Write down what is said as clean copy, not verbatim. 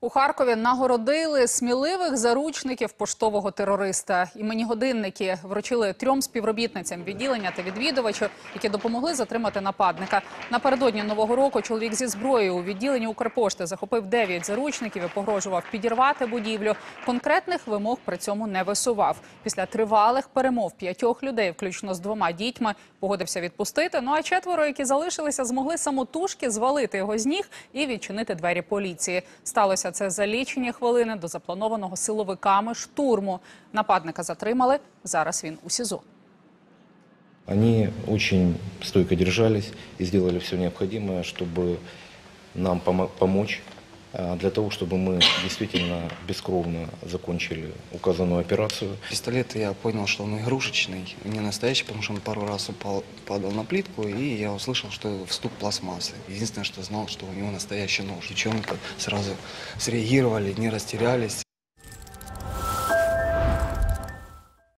У Харкові нагородили сміливих заручників поштового терориста. Імені годинники вручили 3 співробітницям відділення та відвідувачу, які допомогли затримати нападника. Напередодні Нового року чоловік зі зброєю у відділенні Укрпошти захопив 9 заручників і погрожував підірвати будівлю. Конкретних вимог при цьому не висував. Після тривалих перемов 5 людей, включно з 2 дітьми, погодився відпустити. Ну а 4, які залишилися, змогли самотужки звалити його з ніг і відчинити двері поліції. Сталося це за лічені хвилини до запланованого силовиками штурму. Нападника затримали, зараз він у СІЗО. Они очень стойко держались и сделали все необходимое, чтобы нам помочь, для того, чтобы мы действительно бескровно закончили указанную операцию. Пистолет, я понял, что он игрушечный, не настоящий, потому что он пару раз упал, падал на плитку, и я услышал, что стук пластмассы. Единственное, что знал, что у него настоящий нож. Девчонки сразу среагировали, не растерялись.